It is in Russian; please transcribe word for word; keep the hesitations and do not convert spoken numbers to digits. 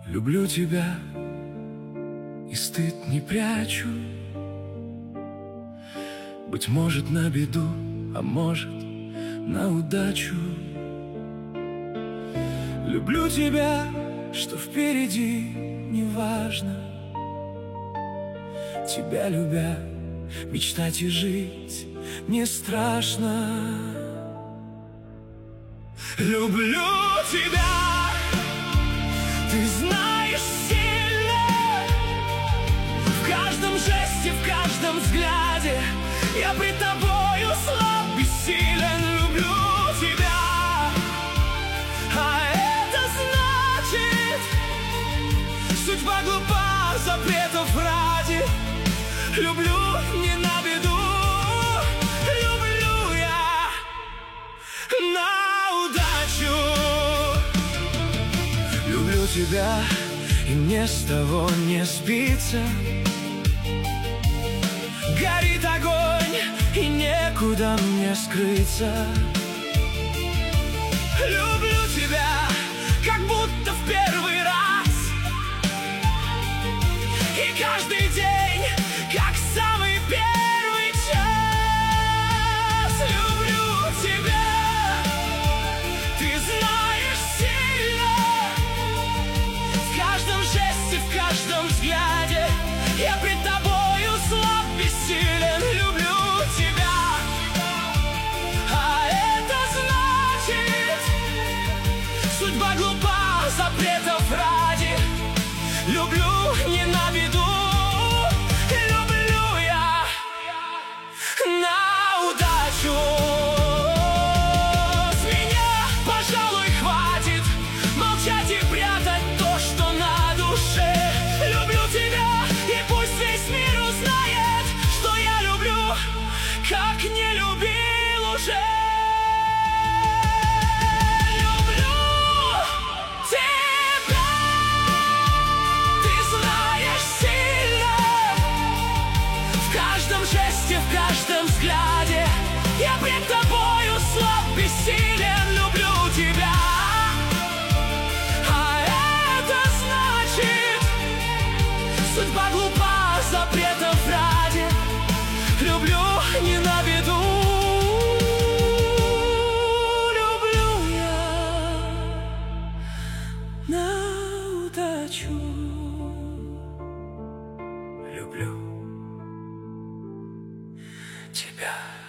Люблю тебя и стыд не прячу. Быть может, на беду, а может, на удачу. Люблю тебя, что впереди не важно. Тебя любя, мечтать и жить не страшно. Люблю тебя, ты знаешь, сильно. В каждом жесте, в каждом взгляде я пред тобою слаб, бессилен. Люблю тебя, а это значит, судьба глупа, запретов ради. Люблю не на беду, люблю я на удачу. Люблю тебя, и мне с того не сбиться. Горит огонь, и некуда мне скрыться. Люблю тебя, как будто в первый раз, и каждый день, как самый первый час. Люблю тебя, ты знаешь, сильно. В каждом жесте, в каждом взгляде я пред тобою слаб, бессилен. Люблю тебя, а это значит, судьба глупа, запретов ради. Люблю не на беду, люблю я на удачу. С меня, пожалуй, хватит молчать и прятать то, что на душе. Люблю тебя, и пусть весь мир узнает, что я люблю, как не любил уже. В каждом взгляде я пред тобою слаб, бессилен. Люблю тебя, а это значит, судьба глупа, запретов ради. Люблю не на беду, люблю я на удачу. Люблю тебя.